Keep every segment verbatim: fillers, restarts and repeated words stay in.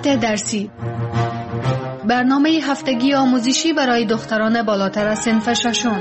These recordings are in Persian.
درسی، برنامه هفتگی آموزشی برای دختران بالاتر از صنف ششم.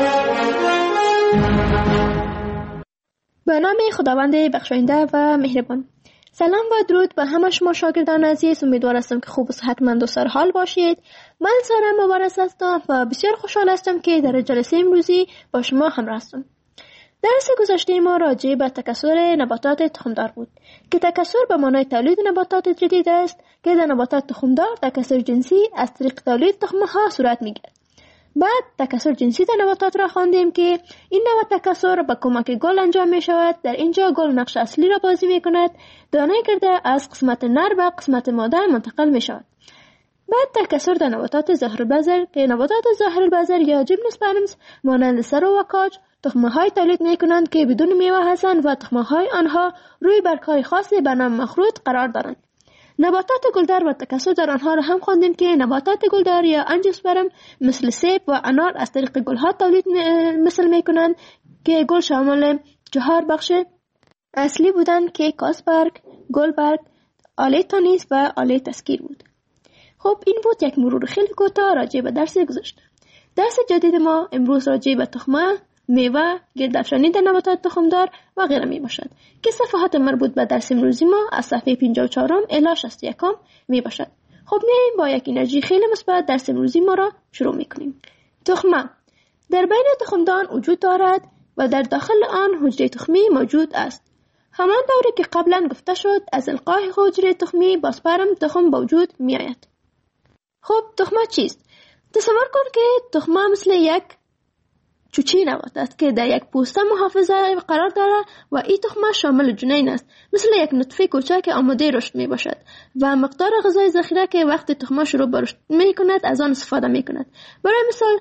به نام خداوند بخشاینده و مهربان. سلام و درود به همه شما شاگردان عزیز. امیدوار هستم که خوب و صحتمند و سرحال باشید. من سارا مبارز هستم و بسیار خوشحال هستم که در جلسه امروزی با شما همراه هستم. درس گذشته ما راجع به تکثر نباتات تخمدار بود که تکثر به معنای تولید نباتات جدید است که در نباتات تخمدار تکثر جنسی از طریق تولید تخمها صورت میگیرد. بعد تکثر جنسی در نباتات را خواندیم که این نوع تکثر با کمک گل انجام می شود. در اینجا گل نقش اصلی را بازی می کند. دانه گرده از قسمت نر به قسمت ماده منتقل می شود. بعد تکثر در نباتات ظاهرالبذر که نباتات ظاهرالبذر یا جیمنوسپرمز مانند سرو و کاج تخمه‌های تولید می کنند که بدون میوه هستند و تخمه‌های آنها روی برگ‌های خاصی به نام مخروط قرار دارند. نباتات گلدار و تکثر در آنها را هم خواندیم که نباتات گلدار یا انژیوسپرم مثل سیب و انار از طریق گلها تولید مثل می کنند که گل شامل چهار بخش اصلی بودند که کاسبرگ، گلبرگ، آله تانیس و آله تسکیر بود. خب این بود یک مرور خیلی کوتاه راجع به درس گذشته. درس جدید ما امروز راجع به تخمه، میوه، گردافشانی در نباتات تخمدار و غیره می باشد که صفحات مربوط به درس امروزی ما از صفحه پنجاه و چهار الی شصت و یک می باشد. خب میایم با یک انرژی خیلی مثبت درس امروزی ما را شروع می کنیم. تخمه در بین تخمدان وجود دارد و در داخل آن حجره تخمی موجود است. همان دوره که قبلا گفته شد از القای حجره تخمی با سپرم تخم به وجود می آید. خب تخمه چیست؟ تصور کن که تخمه مثل یک چوچی نبات است که در یک پوسته محافظه قرار دارد و این تخمه شامل جنین است، مثل یک نطفه کوچک که آماده رشد می باشد و مقدار غذای ذخیره که وقتی تخمه شروع به رشد می کند از آن استفاده می کند. برای مثال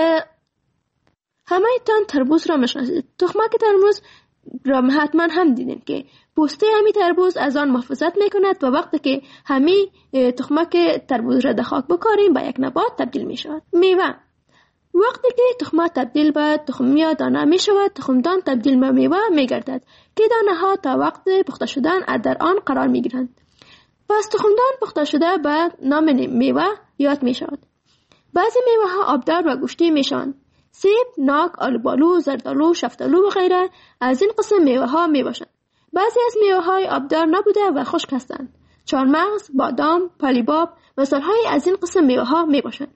همه تان تربوز را میشناسید. تخمه که تربوز را حتما هم دیدین که پوسته همی تربوز از آن محافظت می کند و وقتی که همی تخمه که تربوز را در خاک بکاریم به یک نبات تبدیل می شود. میوه وقتی که تخمه تبدیل به تخم یا دانه می شود، تخمدان تبدیل به میوه می گردد که دانه ها تا وقت پخته شدن در آن قرار می گیرند. پس تخمدان پخته شده به نام میوه یاد می شود. بعضی میوه ها آبدار و گوشتی می شوند. سیب، ناک، آلوبالو، زردالو، شفتالو و غیره از این قسم میوه ها می باشند. بعضی از میوه های آبدار نبوده و خشک هستند. چهارمغز، بادام، پالیباب مثال های از این قسم میوه ها می باشند.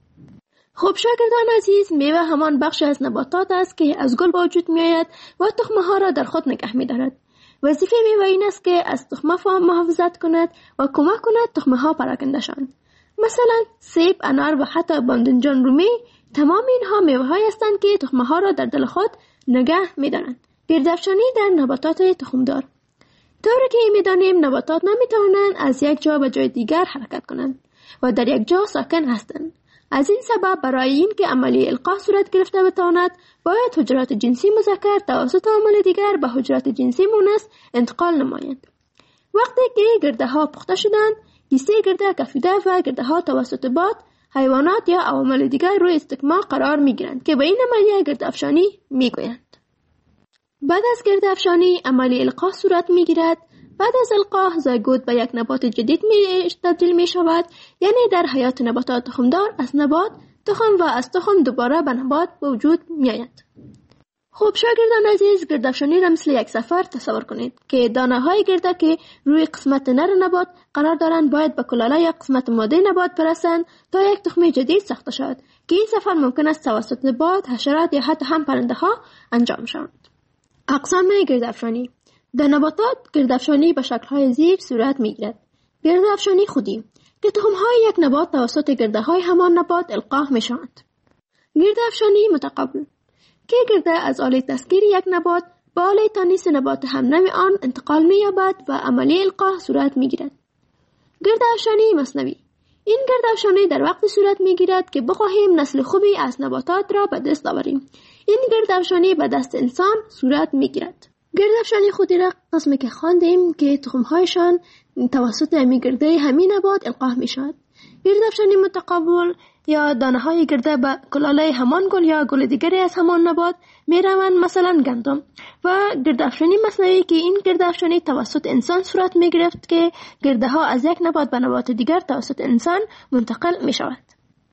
خب شاگردان عزیز، میوه همان بخش از نباتات است که از گل به وجود می آید و تخمه ها را در خود نگه می دارد. وظیفه میوه این است که از تخمه محافظت کند و کمک کند تخمه ها پراکنده شوند. مثلا سیب، انار و حتی بادمجان رومی تمام اینها میوه های هستند که تخمه ها را در دل خود نگه می دارند. گردافشانی در نباتات تخمدار. طوری که می دانیم نباتات نمی توانند از یک جا به جای دیگر حرکت کنند و در یک جا ساکن هستند. از این سبب برای این که عملیه القاح صورت گرفته بتواند باید حجرات جنسی مذکر توسط عامل دیگر به حجرات جنسی مؤنث انتقال نمایند. وقتی که گرده ها پخته شدند، کیسه گرده کفیده و گرده ها توسط باد، حیوانات یا عوامل دیگر روی استکمال قرار می گیرند که به این عملیه گردافشانی می گویند. بعد از گردافشانی عملیه القاح صورت می گیرد. بعد از القاح زایگوت به یک نبات جدید می تبدیل می شود، یعنی در حیات نباتات تخمدار از نبات تخم و از تخم دوباره به نبات به وجود می آید. خوب شاگردان عزیز، گردافشانی را مثل یک سفر تصور کنید که دانه های گرده که روی قسمت نر نبات قرار دارند باید به کلاله یا قسمت ماده نبات برسند تا یک تخم جدید ساخته شود که این سفر ممکن است توسط باد، حشرات یا حتی هم پرنده ها انجام شود. اقسام گردافشانی در نباتات گردافشانی به شکل‌های زیر صورت می‌گیرد. گردافشانی خودی که تخم‌های یک نبات توسط گرده‌های همان نبات القاح می‌شوند. گردافشانی متقابل که گرده از آله تسکیر یک نبات به آله تانیس نبات همنوع آن انتقال می‌یابد و عملیه القاح صورت می‌گیرد. گردافشانی مثنوی این گردافشانی در وقتی صورت می‌گیرد که بخواهیم نسل خوبی از نباتات را به دست آوریم. این گردافشانی به دست انسان صورت می‌گیرد. گردافشانی خودی را قسمی که خواندیم که تخمهایشان توسط همی گرده همین نبات القاح می شود. گردافشانی متقابل یا دانه های گرده به کلاله همان گل یا گل دیگری از همان نبات می روند، مثلا گندم. و گردافشانی مصنوعی که این گردافشانی توسط انسان صورت می گرفت که گرده ها از یک نبات به نبات دیگر توسط انسان منتقل می شود.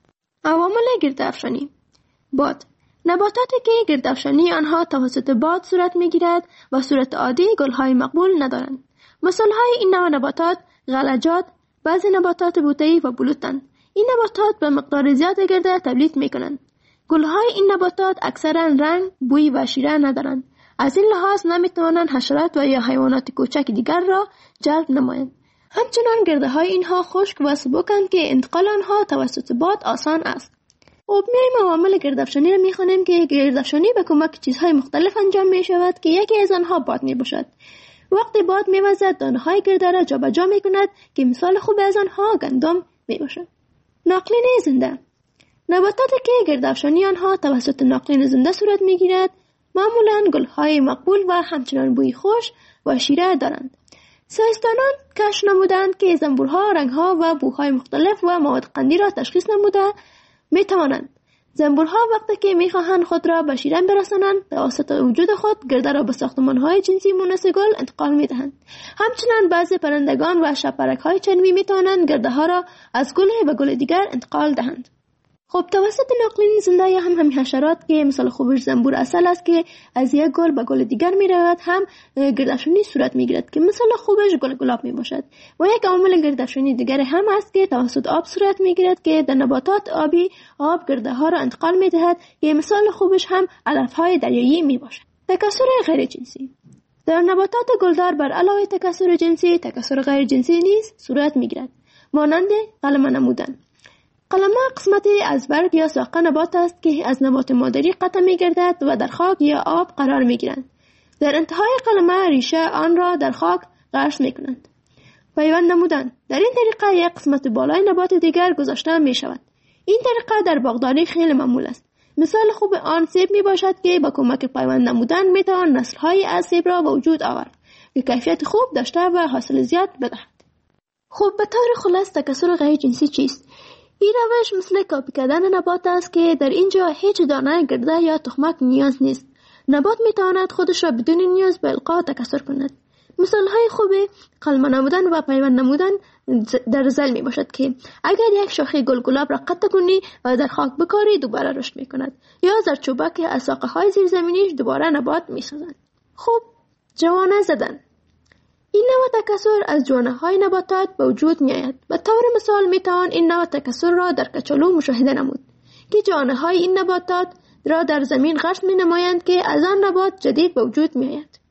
عوامل گردافشانی: باد. نباتاتی که گردافشانی آنها توسط باد صورت می گیرد و صورت عادی گل های مقبول ندارند. مثال های این نوع نباتات غلجات، بعضی نباتات بوته‌ای و بلوطند. این نباتات به مقدار زیاد گرده تولید می کنند. گل های این نباتات اکثرا رنگ، بوی و شیره ندارند. از این لحاظ نمی توانند حشرات و یا حیوانات کوچک دیگر را جلب نمایند. همچنان گرده های اینها خشک و سبکند که انتقال آنها توسط باد آسان است. خب میایم عوامل گردافشانی را میخوانیم که گردافشانی به کمک چیزهای مختلف انجام می شود که یکی از آنها باد می باشد. وقتی باد می وزد دانه های گرده را جابجا می کند که مثال خوب از آنها گندم می باشد. ناقلین زنده. نباتاتی که گردافشانی آنها توسط ناقلین زنده صورت می گیرد معمولا گل های مقبول و همچنان بوی خوش و شیره دارند. ساینسدانان کشف نمودند که زنبورها رنگها و بوهای مختلف و مواد قندی را تشخیص نموده می توانند. زنبورها وقتی که می خواهند خود را به شیرین برسانند توسط وجود خود گرده را به ساختمان‌های جنسی مونس گل انتقال می دهند. همچنین بعضی پرندگان و شبپرک‌های چنوی می توانند گرده ها را از گل به گل دیگر انتقال دهند. خب توسط ناقلین زنده یا هم همین حشرات که مثال خوبش زنبور اصل است که از یک گل به گل دیگر می رود هم گردافشانی صورت می گیرد که مثال خوبش گل گلاب می باشد. و یک عامل گردافشانی دیگر هم است که توسط آب صورت می گیرد که در نباتات آبی آب گرده ها را انتقال می دهد که مثال خوبش هم علف های دریایی می باشد. تکثر غیر جنسی. در نباتات گلدار بر علاوه تکثر جنسی تکثر غیر جنسی نیز صورت می گیرد، مانند قلمه نمودن. قلمه قسمتی از برگ یا ساق نبات است که از نبات مادری قطع می گردد و در خاک یا آب قرار می گیرند. در انتهای قلمه ریشه آن را در خاک غرس می کنند. پیوند نمودن. در این طریقه یک قسمت بالای نبات دیگر گذاشته می شود. این طریقه در باغداری خیلی معمول است. مثال خوب آن سیب می باشد که با کمک پیوند نمودن می توان نسل های از سیب را به وجود آورد که کیفیت خوب داشته و حاصل زیاد بدهد. خب به طور خلاص تکثر غیر جنسی چیست؟ این روش مثل کاپی کردن نبات است که در اینجا هیچ دانه گرده یا تخمک نیاز نیست. نبات می تواند خودش را بدون نیاز به القا تکثر کند. مثال های خوب قلمه نمودن و پیوند نمودن در زل می باشد که اگر یک شاخه گل گلاب را قطع کنی و در خاک بکاری دوباره رشد می کند، یا زردچوبه که از ساقه های زیرزمینیش دوباره نبات می سازند. خوب جوانه زدن. این نوع تکثر از جوانه های نباتات به وجود می آید. به طور مثال می توان این نوع تکثر را در کچالو مشاهده نمود که جوانه های این نباتات را در زمین غرس می نمایند که از آن نبات جدید به وجود می آید.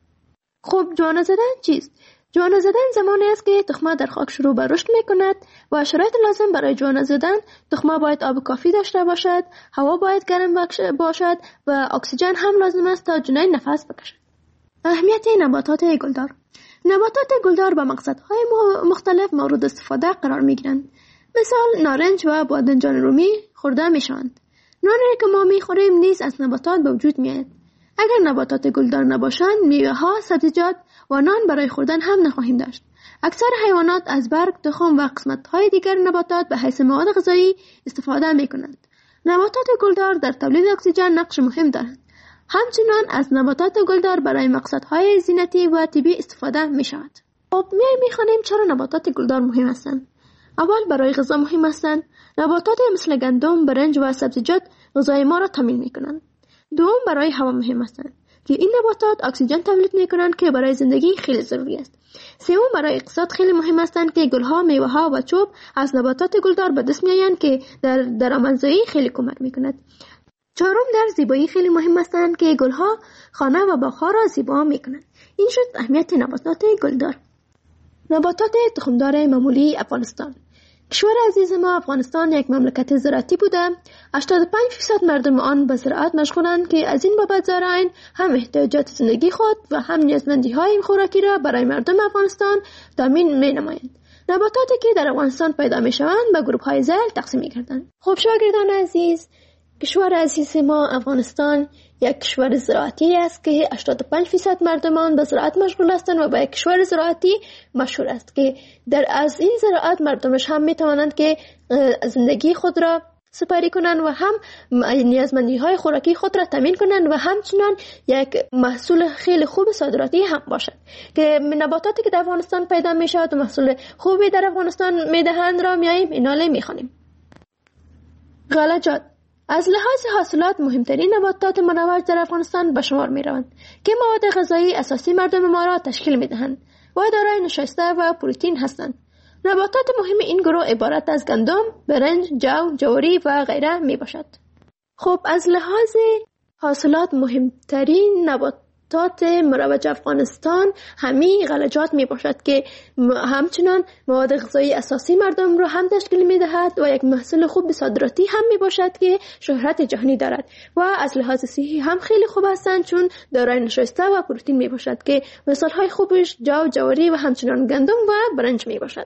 خب جوانه زدن چیست؟ جوانه زدن زمانی است که تخمه در خاک شروع به رشد می کند و شرایط لازم برای جوانه زدن تخمه باید آب کافی داشته باشد، هوا باید گرم باشد و اکسیژن هم لازم است تا جنین نفس بکشد. اهمیت نباتات گلدار. نباتات گلدار با مقصدهای مختلف مورد استفاده قرار می گیرند. مثال نارنج و بادنجان رومی خورده می شوند. نانی که ما می خوریم نیز از نباتات به وجود می آید. اگر نباتات گلدار نباشند میوه ها، سبزیجات و نان برای خوردن هم نخواهیم داشت. اکثر حیوانات از برگ، تخم و قسمت های دیگر نباتات به حیث مواد غذایی استفاده می کنند. نباتات گلدار در تولید اکسیژن نقش مهم دارند. همچنان از نباتات گلدار برای مقصدهای زینتی و طبی استفاده می شود. خب میایم میخوانیم چرا نباتات گلدار مهم هستند. اول برای غذا مهم هستند. نباتات مثل گندم، برنج و سبزیجات غذای ما را تامین می کنند. دوم برای هوا مهم هستند که این نباتات اکسیژن تولید می کنند که برای زندگی خیلی ضروری است. سوم برای اقتصاد خیلی مهم هستند که گلها، میوه ها و چوب از نباتات گلدار به دست می آیند که در درآمدزایی خیلی کمک می کند. چهارم در زیبایی خیلی مهم هستند که گلها خانه و باغ‌ها را زیبا می کنند. این شد اهمیت نباتات گلدار. نباتات تخمدار معمولی افغانستان. کشور عزیز ما افغانستان یک مملکت زراعتی بوده. هشتاد و پنج درصد مردم آن به زراعت مشغولند که از این بابت زارعین هم احتیاجات زندگی خود و هم نیازمندی های خوراکی را برای مردم افغانستان تامین می نمایند. نباتاتی که در افغانستان پیدا می شوند به گروه های ذیل تقسیم می گردند. خب شاگردان عزیز، کشور عزیز ما افغانستان یک کشور زراعتی است که هشتاد و پنج درصد مردمان به زراعت مشغول هستند و به یک کشور زراعتی مشهور است که در از این زراعت مردمش هم می توانند که زندگی خود را سپری کنند و هم نیازمندی های خوراکی خود را تامین کنند و همچنان یک محصول خیلی خوب صادراتی هم باشد که نباتاتی که در افغانستان پیدا می شود و محصول خوبی در افغانستان می دهند را میاییم ایناله می خوانیم. غلجات از لحاظ حاصلات مهمترین نباتات مروج در افغانستان به شمار می روند که مواد غذایی اساسی مردم ما را تشکیل می دهند و دارای نشایسته و پروتئین هستند. نباتات مهم این گروه عبارت از گندم، برنج، جو، جواری و غیره می باشد. خب از لحاظ حاصلات مهمترین نباتات مروج افغانستان همین غلجات می باشد که همچنان مواد غذایی اساسی مردم را هم تشکیل می دهد و یک محصول خوب صادراتی هم می باشد که شهرت جهانی دارد و از لحاظ صحی هم خیلی خوب هستند چون دارای نشایسته و پروتئین می باشد که مثال های خوبش جو، جواری و همچنان گندم و برنج می باشد.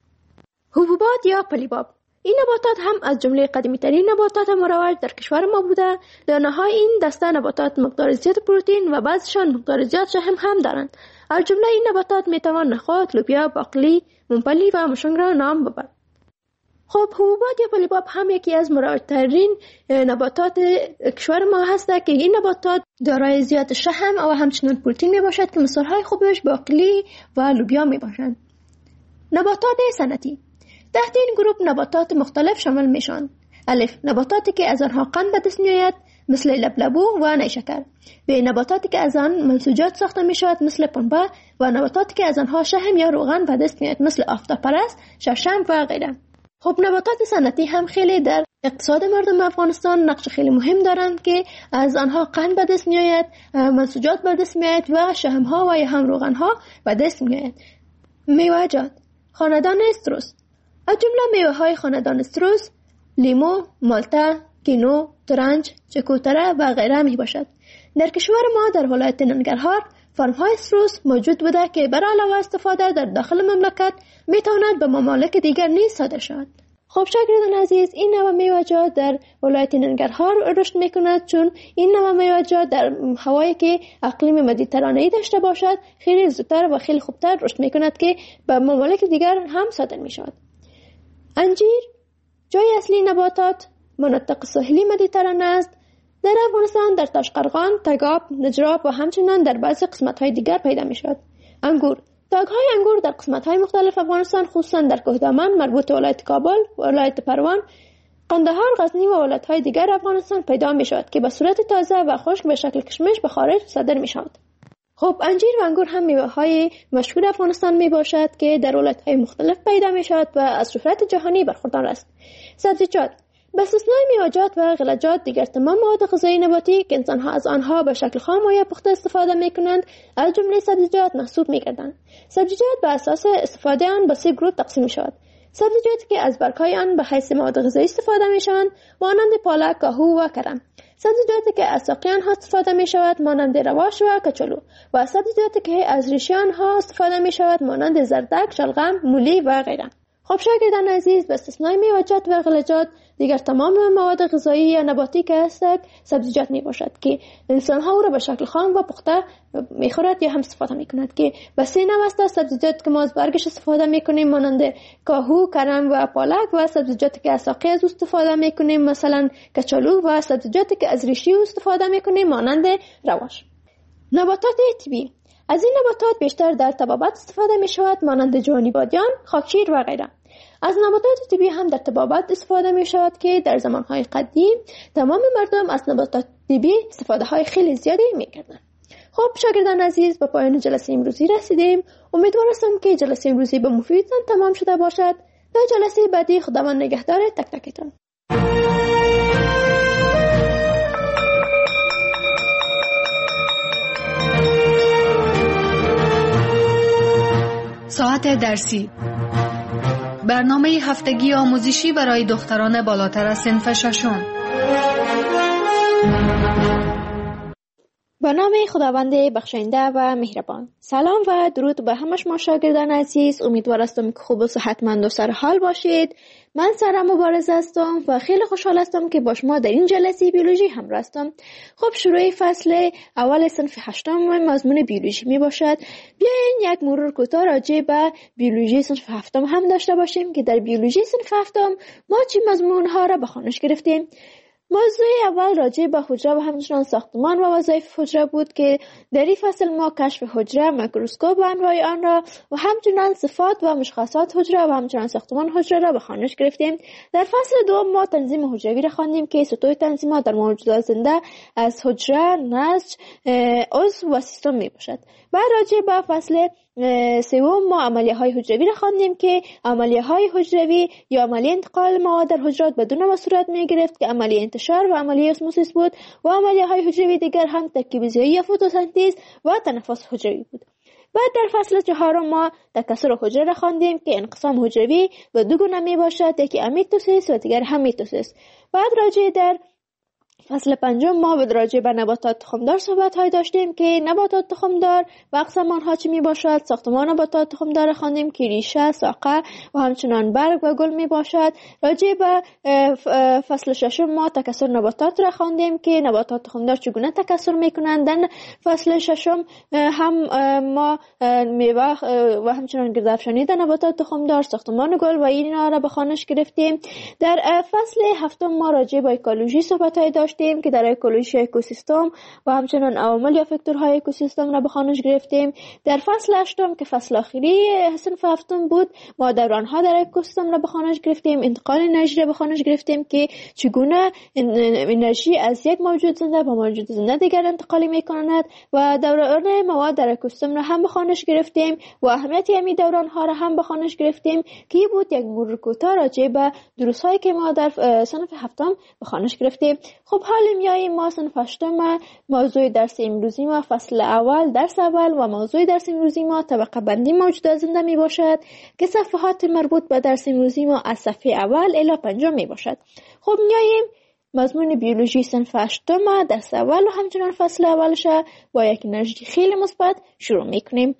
حبوبات یا پلیباب این نباتات هم از جمله قدیمی ترین نباتات مروج در کشور ما بوده. دانه های این دسته نباتات مقدار زیاد پروتئین و بعضشان مقدار زیاد شحم هم دارند. از جمله این نباتات می توان نخود، لوبیا، باقلی، ممپلی و مشنگ را نام ببرد. خب حبوبات یا پلیباب هم یکی از مروج ترین نباتات کشور ما هسته که این نباتات دارای زیاد شحم و همچنان پروتئین می باشد که مثال های خوبش باقلی و لوبیا می باشند. نباتات صنعتی تحت این گروه نباتات مختلف شامل میشوند. الف نباتاتی که از آنها قند به دست میآید مثل لبلبو و نیشکر. به نباتاتی که از آن منسوجات ساخته میشود مثل پنبه و نباتاتی که از آنها شحم یا روغن به دست میآید مثل آفتابپرست، ششم و غیره. خب نباتات صنعتی هم خیلی در اقتصاد مردم افغانستان نقش خیلی مهم دارند که از آنها قند به دست میآید، منسوجات به دست میآید و شحم ها و یا هم روغن ها به دست میآید. میوه‌جات خاندان استروس از جمله میوه های خاندان استروس لیمو، مالتا، کینو، ترنج، چکوتره و غیره می باشد. در کشور ما در ولایت ننگرهار فرم های استروس موجود بوده که برای علاوه استفاده در داخل مملکت می تواند به ممالک دیگر نیز صادر شود. خب شاگردان عزیز این نوع میوه‌جات در ولایت ننگرهار رشد می کند چون این نوع میوه‌جات در هوایی که اقلیم مدیترانه‌ای داشته باشد خیلی زودتر و خیلی خوبتر رشد می کند که به ممالک دیگر هم صادر می شود. انجیر جای اصلی نباتات مناطق ساحلی مدیترانه است. در افغانستان در تاشقرغان، تگاب، نجراب و همچنان در بعضی قسمت‌های دیگر پیدا می‌شود. انگور تاگ‌های انگور در قسمت‌های مختلف افغانستان خصوصا در کوهدامن مربوط ولایت کابل، ولایت پروان، قندهار، غزنی و ولایت‌های دیگر افغانستان پیدا می‌شود که به صورت تازه و خشک به شکل کشمش به خارج صادر می‌شود. خب انجیر و انگور هم میوه‌های مشهور افغانستان می باشد که در ولایت‌های مختلف پیدا می شود و از شهرت جهانی برخوردار است. سبزیجات به استثنای میوه‌جات و غلجات دیگر تمام مواد غذایی نباتی که انسان‌ها از آنها به شکل خام و یا پخته استفاده می کنند از جمله سبزیجات محسوب می گردند. سبزیجات به اساس استفاده آن به سه گروه تقسیم می شود. سبزیجاتی که از برگ‌های آن به حیث مواد غذایی استفاده می شوند مانند پالک، کاهو و کرم. سبزیجاتی که از ساقه آنها استفاده می شود مانند رواش و کچالو و سبزیجاتی که از ریشه آنها استفاده می شود مانند زردک، شلغم، مولی و غیره. خب شاگردان عزیز به استثنای میوه‌جات و غلجات دیگر تمام مواد غذایی یا نباتی که هستند سبزیجات می باشد که انسان ها او را به شکل خام و پخته می خورد یا هم استفاده می کند که به سه نوع است. سبزیجات که ما از برگش استفاده می کنیم مانند کاهو، کرم و پالک و سبزیجاتی که از ساقه از استفاده می کنیم مثلا کچالو و سبزیجاتی که از ریشه استفاده می کنیم مانند رواش. نباتات طبیعی از این نباتات بیشتر در طبابت استفاده می شود مانند جوانی بادیان، خاکشیر و غیره. از نباتات طبیعی هم در طبابت استفاده می شود که در زمانهای قدیم تمام مردم از نباتات طبیعی استفاده های خیلی زیادی می کردند. خب شاگردان عزیز به پایان جلسه امروزی رسیدیم. امیدوار هستم که جلسه امروزی به مفیدتان تمام شده باشد. تا جلسه بعدی خداوند نگهدار تک تکتان. ساعت درسی برنامه هفتگی آموزشی برای دختران بالاتر از صنف ششم. به نام خداوند بخشنده و مهربان. سلام و درود به همه شما شاگردان عزیز. امیدوار هستم که خوب و صحتمند و سر حال باشید. من سارا مبارز هستم و خیلی خوشحال هستم که با شما در این جلسه بیولوژی همراه هستم. خب شروع فصل اول صنف هشتم مضمون بیولوژی می باشد. بیاین یک مرور کوتاه راجع به بیولوژی صنف هفتم هم داشته باشیم که در بیولوژی صنف هفتم ما چه مضمون ها را به خوانش گرفتیم. موضوع اول راجع به حجره و همچنان ساختمان و وظایف حجره بود که در این فصل ما کشف حجره، میکروسکوپ و انواع آن را و همچنان صفات و مشخصات حجره و همچنان ساختمان حجره را به خوانش گرفتیم. در فصل دوم ما تنظیم حجروی را خواندیم که سطوح تنظیمات در موجودات زنده از حجره، نسج، عضو و سیستم می باشد. بعد راجع به فصل سوم ما عملیه های حجروی را خواندیم که عملیه های حجروی یا عملیه انتقال مواد در حجرات بدون ما صورت می گرفت که عملیه انتشار و عملیه اسموسیس بود و عملیه های حجروی دیگر هم ترکیب ضیایی یا فتوسنتز و تنفس حجروی بود. بعد در فصل چهارم ما تکثر حجره را خواندیم که انقسام حجروی و دو گونه می باشد، یکی امیتوسیس و دیگر هم میتوسیس. بعد راجع در فصل پنجم ما به راجع به نباتات تخمدار صحبت های داشتیم که نباتات تخمدار و اقسام آنها چه می باشد. ساختمان نباتات تخمدار خواندیم که ریشه، ساقه و همچنان برگ و گل می باشد. راجع به فصل ششم ما تکثر نباتات را خواندیم که نباتات تخمدار چگونه تکثر می کنند. در فصل ششم هم ما میوه و همچنان گردافشانی در نباتات تخمدار، ساختمان گل و اینا را به خوانش گرفتیم. در فصل هفتم ما راجع به اکولوژی صحبت های داشتیم که در اکولوژی اکوسیستم و همچنان عوامل یا فاکتورهای اکوسیستم را به خوانش گرفتیم. در فصل هشتم که فصل آخری صنف هفتم بود ما دورانها در اکوسیستم را به خوانش گرفتیم. انتقال انرژی را به خوانش گرفتیم که چگونه انرژی از یک موجود زنده به موجود زنده دیگر انتقال می‌کند و دوران مواد در اکوسیستم را هم به خوانش گرفتیم و اهمیت همین دورانها را هم به خوانش گرفتیم که بود یک مرور کوتاه راجع به دروس‌هایی که ما در صنف هفتم به خوانش گرفتیم. خب حالا میاییم ما صنف هشتم موضوع درس امروزی ما فصل اول درس اول و موضوع درس امروزی ما طبقه بندی موجودات زنده می باشد که صفحات مربوط به درس امروزی ما از صفحه اول الی پنجم می باشد. خب میاییم مضمون بیولوژی صنف هشتم درس اول و همچنان فصل اولش با یک انرژی خیلی مثبت شروع میکنیم.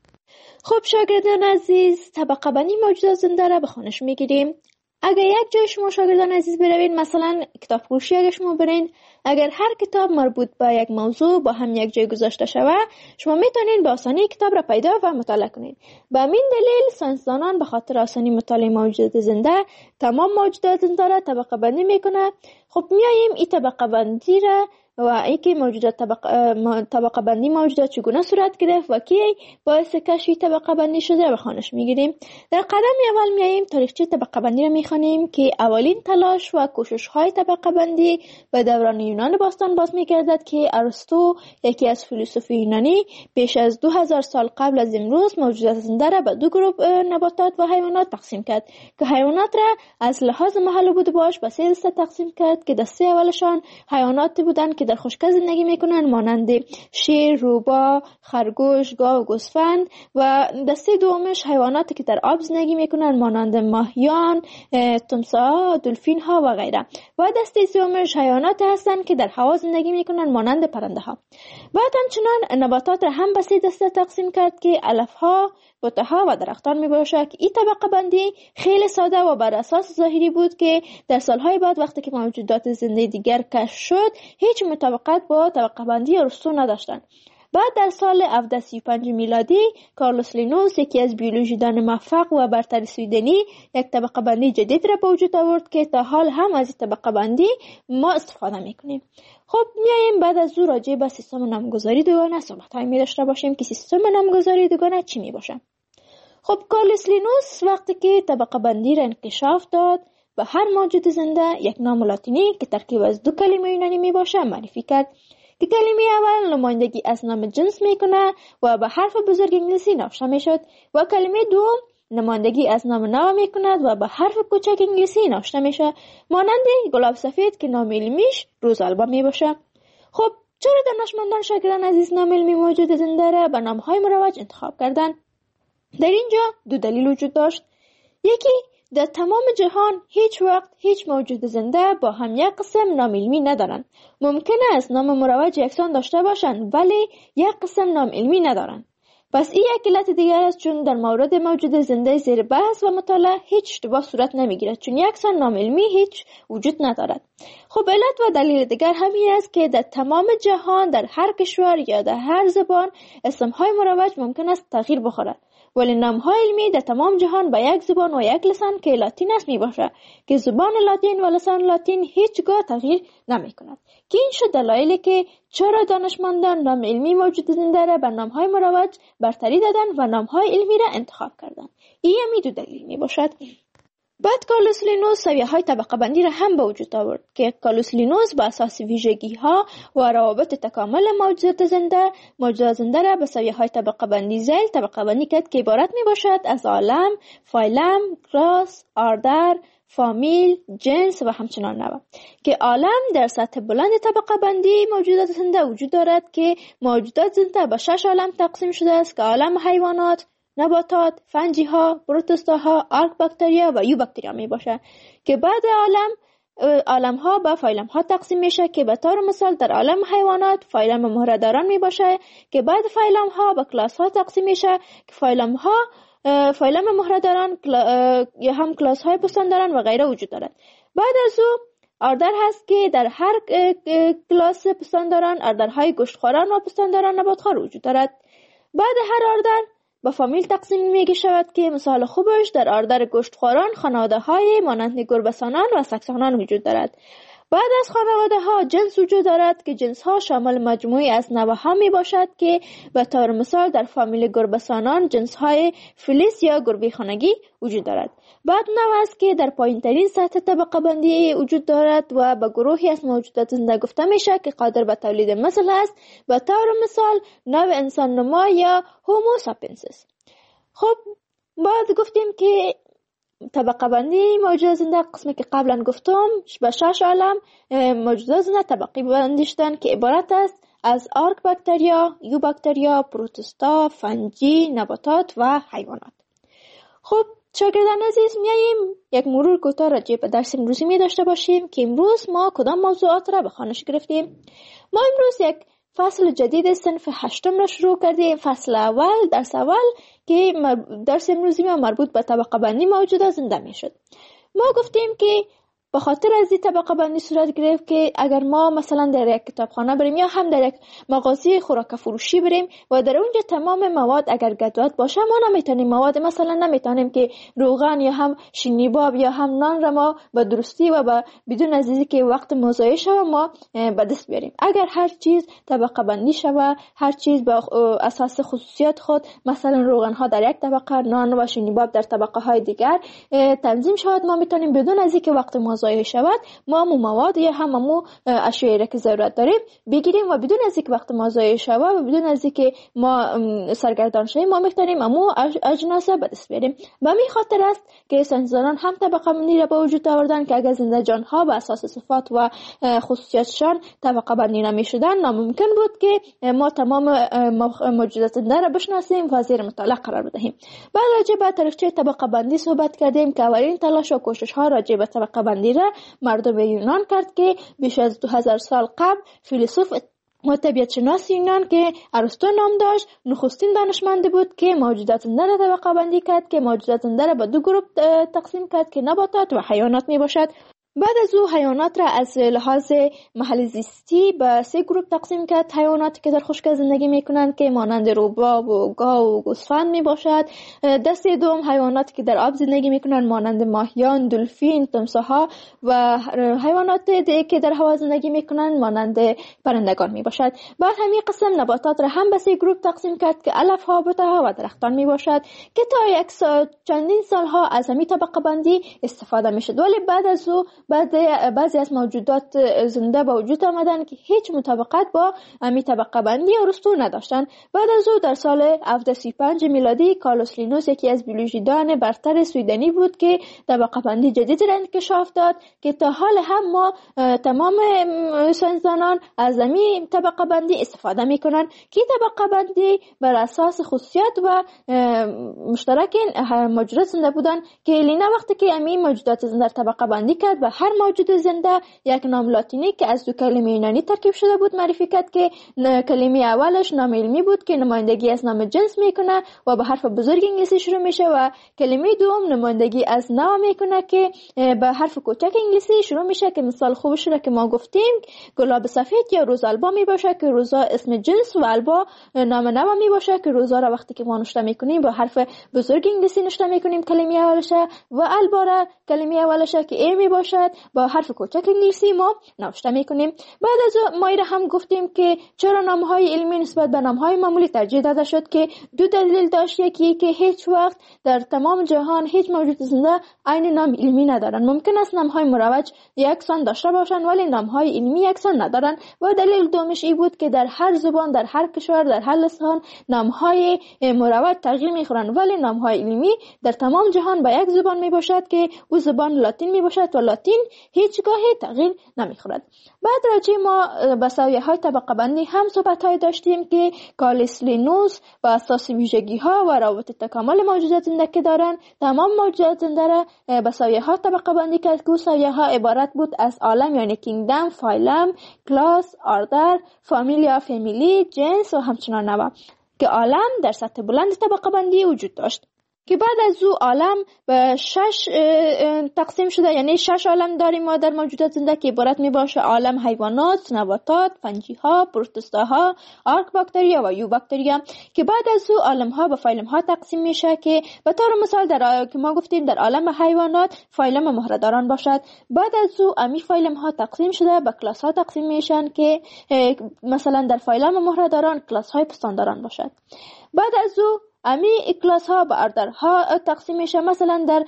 خب شاگردان عزیز طبقه بندی موجودات زنده را به خوانش میگیریم. اگر یک جای شما شاگردان عزیز بروین، مثلا کتاب فروشی اگر شما برین، اگر هر کتاب مربوط به یک موضوع با هم یک جای گذاشته شوه شما میتونین به آسانی کتاب را پیدا و مطالعه کنین. به همین دلیل ساینسدانان به خاطر آسانی مطالعه موجودات زنده تمام موجودات زنده را طبقه بندی میکنه. خب میاییم این طبقه بندی را و اینکه موجودات طبقه, طبقه بندی موجودات چگونه صورت گرفت و کی باعث کشف طبقه بندی شده به خوانش میگیریم. در قدم اول میاییم تاریخچه طبقه بندی را میخوانیم که اولین تلاش و کوشش های طبقه بندی به دوران یونان باستان باز میگردد که ارسطو یکی از فیلسوفان یونانی بیش از دو هزار سال قبل از امروز موجودات زنده را به دو گروه نباتات و حیوانات تقسیم کرد که حیوانات را از لحاظ محل بود باش به سه دسته تقسیم کرد که دسته اولشان حیواناتی بودند که در خشکی زندگی میکنن مانند شیر، روباه، خرگوش، گاو، گوسفند و دسته دومش حیواناتی که در آب زندگی میکنن مانند ماهیان، تمساح، دلفین ها و غیره و دسته سومش حیواناتی هستند که در هوا زندگی میکنن مانند پرنده ها. بعد همچنان نباتات را هم به سه دسته تقسیم کرد که علف ها، بوته ها و درختان می باشد که این طبقه بندی خیلی ساده و بر اساس ظاهری بود که در سالهای بعد وقتی که موجودات زنده دیگر کشف شد هیچ مطابقت با طبقه بندی ارسطو نداشتند. بعد در سال هفتصد و سی و پنج میلادی کارلوس لینوس یکی از بیولوژیدان موفق و برتر سویدنی یک طبقه بندی جدید را به وجود آورد که تا حال هم از این طبقه بندی ما استفاده میکنیم. خب میایم بعد از او راجع به سیستم نامگذاری دوگانه صحبت های می داشته باشیم که سیستم نامگذاری دوگانه چی می باشه. خب کارلوس لینوس وقتی که طبقه بندی را انکشاف داد به هر موجود زنده یک نام لاتینی که ترکیب از دو کلمه یونانی می باشه معرفی کرد که کلمه اول نمایندگی از نام جنس میکنه و به حرف بزرگ انگلیسی نوشته میشد و کلمه دوم نمایندگی از نام نو میکند و به حرف کوچک انگلیسی نوشته میشه مانند گلاب سفید که نام علمیش روزالبا می باشه. خب چرا دانشمندان شاگردان عزیز نام علمی موجود زنده را به نامهای مروج انتخاب کردن؟ در اینجا دو دلیل وجود داشت. یکی در تمام جهان هیچ وقت هیچ موجود زنده با هم یک قسم نام علمی ندارند. ممکن است نام مروج یکسان داشته باشند ولی یک قسم نام علمی ندارند. پس این یک علت دیگر است، چون در مورد موجود زنده زیر بحث و مطالعه هیچ اشتباه صورت نمیگیرد، چون یکسان نام علمی هیچ وجود ندارد. خب علت و دلیل دیگر همین است که در تمام جهان در هر کشور یا در هر زبان اسمهای مروج ممکن است تغییر بخورد، ولی نامهای علمی در تمام جهان با یک زبان و یک لسان که لاتین است می باشد که زبان لاتین و لسان لاتین هیچگاه تغییر نمی کند. که این شد دلایلی که چرا دانشمندان نام علمی موجود زنده را بر نامهای مروج برتری دادند و نامهای علمی را انتخاب کردند. این همی دو دلیل می باشد. بعد کارلوس لینوس سویه های طبقه بندی را هم به وجود آورد که کارلوس لینوس با اساس ویژگی ها و روابط تکامل موجودات زنده موجودات زنده را به سویه های طبقه بندی ذیل طبقه بندی کرد که عبارت می باشد از عالم، فایلم، کلاس، آردر، فامیل، جنس و همچنان نوع. که عالم در سطح بلند طبقه بندی موجودات زنده وجود دارد که موجودات زنده به شش عالم تقسیم شده است که عالم حیوانات، نباتات، فنجی ها، پروتوستا ها، آرک باکتریا و یو باکتریا می باشه که بعد عالم عالم ها به فایلم ها تقسیم میشه که به طور مثال در عالم حیوانات فایلم مهره‌داران می باشه که بعد فایلم ها به کلاس ها تقسیم میشه که فایلم ها فایلم مهره‌داران یا هم کلاس های پستانداران و غیره وجود دارد. بعد از او آردر هست که در هر کلاس پستانداران آردرهای گوشتخواران و پستانداران نباتخوار وجود دارد. بعد هر آردر با فامیل تقسیم میگه شود که مثال خوبش در آردر گوشتخواران خانواده های مانند گربه‌سانان و سگسانان وجود دارد. بعد از خانواده ها جنس وجود دارد که جنس ها شامل مجموعی از نوع ها می باشد که به طور مثال در فامیل گربه‌سانان جنس های فلیس یا گربه خانگی وجود دارد. بعد نوع است که در پایین ترین سطح طبقه بندی وجود دارد و به گروهی از موجودات زنده گفته میشه که قادر به تولید مثل است، به طور مثال نوع انسان نما یا هومو ساپینسیس. خب بعد گفتیم که طبقه بندی موجودات زنده قسمی که قبلا گفتم به شش عالم موجودات زنده طبقه بندی شدن که عبارت است از آرک باکتریا، یو باکتریا، پروتوستا، فنجی، نباتات و حیوانات. خب شاگردان عزیز، میاییم یک مرور کوتاه راجع به درس امروزی می داشته باشیم که امروز ما کدام موضوعات را به خوانش گرفتیم. ما امروز یک فصل جدید صنف هشتم را شروع کردیم. فصل اول، درس اول که درس امروزی ما مربوط به طبقه بندی موجودات زنده می شد. ما گفتیم که به خاطر از این طبقه بندی صورت گرفت که اگر ما مثلا در یک کتابخانه بریم یا هم در یک مغازه خوراک فروشی بریم و در اونجا تمام مواد اگر گدوت باشه، ما نمیتونیم مواد مثلا نمیتونیم که روغن یا هم شینیباب یا هم نان را ما به درستی و به بدون از اینکه که وقت مضایع شوه ما به دست بیاریم. اگر هر چیز طبقه بندی شوه، هر چیز به اساس خصوصیات خود، مثلا روغن ها در یک طبقه، نان و شینیباب در طبقه های دیگر تنظیم شود، ما میتونیم بدون از اینکه وقت ضایع شود ما مو مواد یا هم مو اشیایی را که ضرورت داریم بگیریم و بدون از اینکه وقت ما ضایع شود و بدون از اینکه ما سرگردان شویم ما میتونیم مو اجناس به دست بیاریم. به همین خاطر است که ساینسدانان هم طبقه بندی را به وجود آوردن که اگر زنده جان ها به اساس صفات و خصوصیاتشان طبقه بندی نمیشدن، ناممکن بود که ما تمام موجودات زنده را بشناسیم و زیر مطالعه قرار بدهیم. بعد راجع به تاریخچه طبقه بندی صحبت کردیم که اولین تلاش و کوشش ها راجع به طبقه بندی را مردم یونان کرد که بیش از دو هزار سال قبل فیلسوف و طبیعت شناس یونان که ارسطو نام داشت نخستین دانشمند بود که موجودات زنده را طبقه بندی کرد که موجودات زنده را به دو گروه تقسیم کرد که نباتات و حیوانات می باشد. بعد از او حیوانات را از لحاظ محل زیستی به سه گروه تقسیم کرد. حیواناتی که در خشک زندگی میکنند که مانند روباه و گاو و گوسفند می باشد. دسته دوم حیواناتی که در آب زندگی میکنند مانند ماهیان، دلفین، تمساح‌ها و حیوانات دیگه که در هوا زندگی میکنند مانند پرندگان می باشد. بعد همین قسم نباتات را هم به سه گروه تقسیم کرد که علف ها، بوته و درختان می باشد که تا یک سال چندین سالها از همین طبقه بندی استفاده میشد. ولی بعد از او بعضی بعضی از موجودات زنده به وجود آمدن که هیچ مطابقت با امی طبقه بندی ارسطو نداشتند. بعد از او در سال هفتصد و سی و پنج میلادی کارلوس لینوس یکی از بیولوژیدان برتر سویدنی بود که طبقه بندی جدیدی را انکشاف داد که تا حال هم ما تمام ساینسدانان از امی طبقه بندی استفاده میکنن که طبقه بندی بر اساس خصوصیات و مشترک موجودات زنده بودن که لینا وقتی که امی موجودات زنده طبقه بندی کرد و هر موجود زنده یک نام لاتینی که از دو کلمه یونانی ترکیب شده بود معرفی کرد که کلمه اولش نام علمی بود که نمایندگی از نام جنس میکنه و به حرف بزرگ انگلیسی شروع میشه و کلمه دوم نمایندگی از نوع میکنه که به حرف کوچک انگلیسی شروع میشه که مثال خوبش را که ما گفتیم گلاب سفید یا روز البا میباشه که روزا اسم جنس و البا نام نوع میباشه که روزا را وقتی که ما نوشته میکنیم با حرف بزرگ انگلیسی نوشته میکنیم کلمه اولشه و البا را کلمه اولشه که ای میباشد با حرف کوچک انگلیسی ما نوشته میکنیم. بعد از ما هم گفتیم که چرا نامهای علمی نسبت به نامهای معمولی ترجیح داده شد که دو دلیل داشت. یکی که هیچ وقت در تمام جهان هیچ موجود زنده عین نام علمی ندارن. ممکن است نامهای مروج یکسان داشته باشند ولی نامهای علمی یکسان ندارن. و دلیل دومش این بود که در هر زبان در هر کشور در هر لسان نامهای مروج تغییر میخورن ولی نامهای علمی در تمام جهان با یک زبان میباشد که او زبان لاتین میباشد و لاتین هیچگاهی تغییر نمیخورد. بعد راجع ما به سویه‌های طبقه بندی هم صحبت‌های داشتیم که کارلوس لینوس با اساس ویژگی‌ها و روابط تکامل موجودات زنده که دارن تمام موجودات زنده را به سویه‌ها طبقه بندی کرد که سویه‌ها عبارت بود از عالم یعنی کینگدم، فایلم، کلاس، آردر، فامیلیا، فامیلی، جنس و همچنان نوع که عالم در سطح بلند طبقه بندی وجود داشت که بعد از او عالم به شش تقسیم شده. یعنی شش عالم داریم ما در موجودات زنده که عبارت می باشه عالم حیوانات، نباتات، فنجی ها، پروتوزوا ها، آرک باکتریا و یو باکتریا که بعد از او عالم ها به فایلم ها تقسیم میشه که به طور مثال در که ما گفتیم در عالم حیوانات فایلم مهره‌داران باشد. بعد از او امی فایلم ها تقسیم شده به کلاس ها تقسیم میشن که مثلا در فایلم مهره‌داران کلاس های پستانداران باشد. بعد از او امی کلاس ها به اردرها تقسیم میشه. مثلا در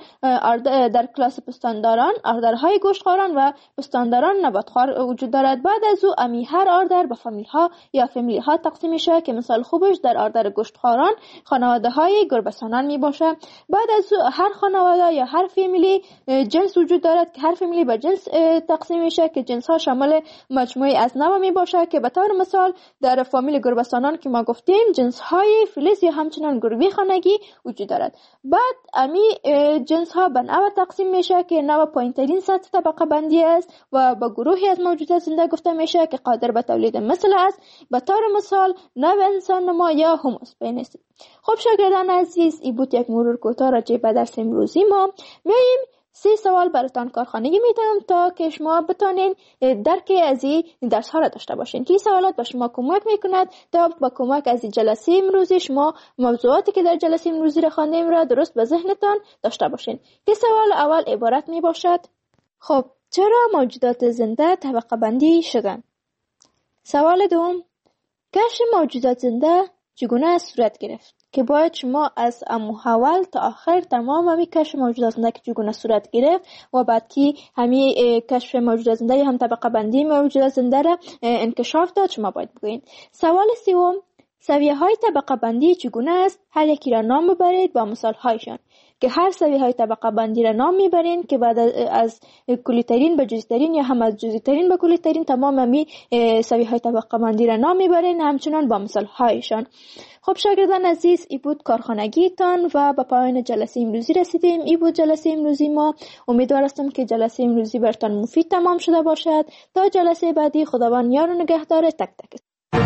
در کلاس پستانداران اردرهای گوشتخواران و پستانداران نباتخوار وجود دارد. بعد از او امی هر اردر به فامیل ها یا فامیلی ها تقسیم میشه که مثال خوبش در اردر گوشتخواران خانواده های گربه‌سانان می باشه. بعد از او هر خانواده یا هر فامیلی جنس وجود دارد که هر فامیلی به جنس تقسیم میشه که جنس ها شامل مجموعه از نوع می باشه که به طور مثال در فامیل گربه‌سانان که ما گفتیم جنس های فلز یا همچنان گروه خانگی وجود دارد. بعد امی جنس ها به نوع تقسیم میشه که نوع پایین‌ترین سطح طبقه بندی است و به گروهی از موجودات زنده گفته میشه که قادر به تولید مثل است. به طور مثال نوع انسان نما یا هومو ساپینس. خب شاگردان عزیز این بود یک مرور کوتاه راجع به درس امروزی ما. میایم سه سوال براتان کارخانگی میدم تا که شما بتونین درک از این درس ها را داشته باشین که این سوالات به شما کمک میکند تا با کمک از این جلسه امروزی شما موضوعاتی که در جلسه امروزی را خواندیم را درست به ذهنتان داشته باشین. که سوال اول عبارت می باشد خب چرا موجودات زنده طبقه بندی شدن؟ سوال دوم کشف موجودات زنده چگونه صورت گرفت؟ که باید شما از اول تا آخر تمام همی کشف موجودات زنده که چگونه صورت گرفت و بعد که همی کشف موجودات زنده یا هم طبقه بندی موجودات زنده را انکشاف داد شما باید بگویید. سوال سوم سویه های طبقه بندی چگونه است؟ هر یکی را نام ببرید با مثال هایشان که هر سویه های طبقه بندی را نام میبرین که بعد از کلیترین به جزئی‌ترین یا هم از جزئی‌ترین به کلیترین تمام همی سویه های طبقه بندی را نام میبرین همچنان با مثال هایشان. خب شاگردان عزیز ای بود کارخانگی تان و به پایان جلسه امروزی رسیدیم. ای بود جلسه امروزی ما. امیدوار هستم که جلسه امروزی برتان مفید تمام شده باشد. تا جلسه بعدی خداوند یار و نگهدار تک تک.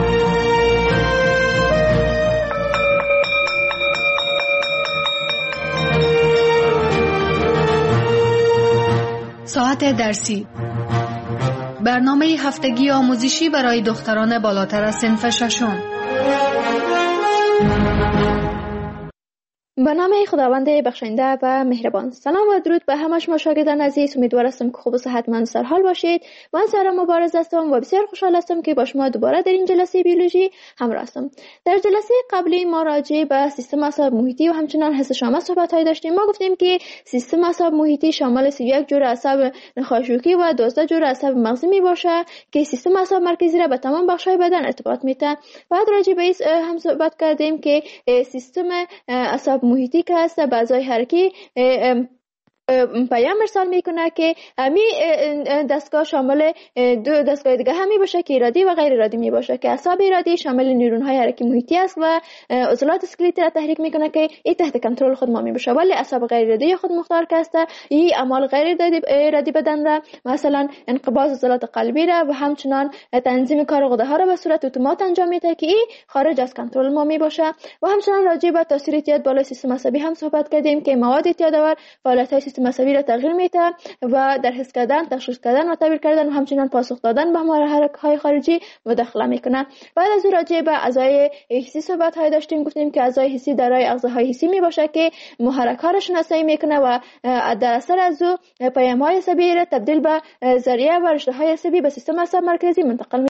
ساعت درسی برنامه هفتگی آموزشی برای دختران بالاتر از صنف ششم. به نام خداوند بخشنده و مهربان. سلام و درود به همه شما شاگردان عزیز. امیدوار هستم که خوب و صحتمند سر حال باشید. من سارا مبارز هستم و بسیار خوشحال هستم که با شما دوباره در این جلسه بیولوژی همراه هستم. در جلسه قبلی ما راجع به سیستم اعصاب محیطی و همچنان حس شامل صحبت های داشتیم. ما گفتیم که سیستم اعصاب محیطی شامل سی و یک جور اعصاب نخاشوکی و دوازده جور اعصاب مغزی می باشه که سیستم اعصاب مرکزی را به تمام بخش‌های بدن ارتباط میده. بعد راجع به این هم صحبت کردیم که سیستم اعصاب محیطی که هست به اعضای حرکی پیام ارسال میکنه که همی دستگاه شامل دو دستگاه دیگه همی باشه که ارادی و غیر ارادی می باشه که اعصاب ارادی شامل نیورون های حرکی محیطی است و عضلات اسکلتی را تحریک میکنه که این تحت کنترل خود ما می باشه، ولی اعصاب غیر ارادی خود مختار که است این اعمال غیر ارادی بدن را مثلا انقباض عضلات قلبی را و همچنان تنظیم کار غده ها را به صورت اتومات انجام میده که این خارج از کنترل ما می باشه. و همچنان راجع به تاثیر اعتیاد بالای سیستم عصبی هم صحبت کردیم که مواد اعتیادآور فعالیت های سیستم عصبی را تغییر میده و در حس کردن، تشخیص کردن و تعبیر کردن و همچنین پاسخ دادن به محرک‌های خارجی مداخله میکنه. بعد از اون راجع به اعضای حسی صحبت های داشتیم. گفتیم که اعضای حسی دارای اغزاهای حسی می باشه که محرک‌ها را شناسایی میکنه و در اثر از او پیام‌های عصبی را تبدیل به ذریعه و رشته‌های عصبی به سیستم اعصاب مرکزی منتقل